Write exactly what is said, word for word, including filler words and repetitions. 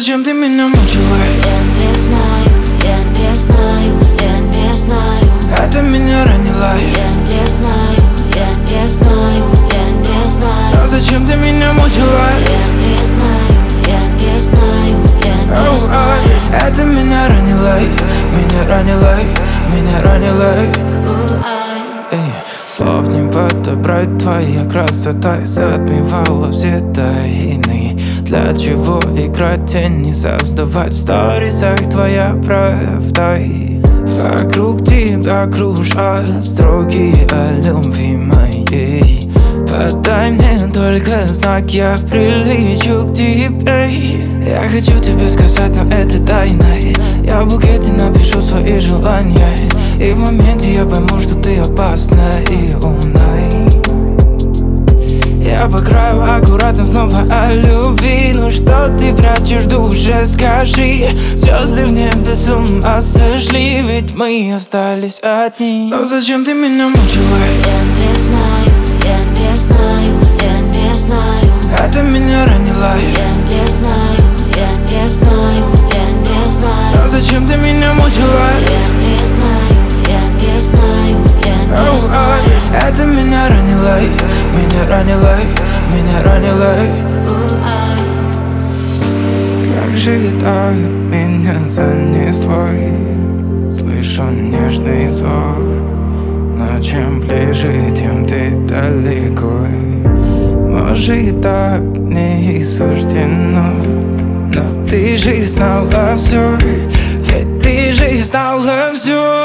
зачем ты меня мучила? Я не знаю, я не знаю, я не знаю. Это меня ранило. Я не знаю, я не знаю, я не знаю. Но зачем ты меня мучила? Я не знаю, я не знаю, я не Оу, знаю. ай, это меня ранило, меня ранило, меня ранило. Эй, слов не подобрать, твоя красота затмевала все тайны. Для чего играть тени, создавать в сторисах твоя правда? Вокруг тебя кружат строки о любви моей. Подай мне только знак, я прилечу к тебе. Я хочу тебе сказать, но это тайна. Я в букете напишу свои желания, и в моменте я пойму, что ты опасна и умна. Я по краю аккуратно снова о любви. Ну что ты прячешь в душе, скажи. Звезды в небе с ума сошли, ведь мы остались одни. Но зачем ты меня мучила? Я не знаю, я не знаю, я не знаю. Это меня ранило. Я не знаю, я не знаю, я не знаю. Но зачем ты меня мучила? Я не знаю, я не знаю, я не Оу, знаю. ай, это меня ранило, меня ранило, меня ранило. Как же так меня занесло? Слышу нежный зов, но чем ближе, тем ты далеко. Может, так мне и суждено, но ты же знала все, ведь ты же знала все.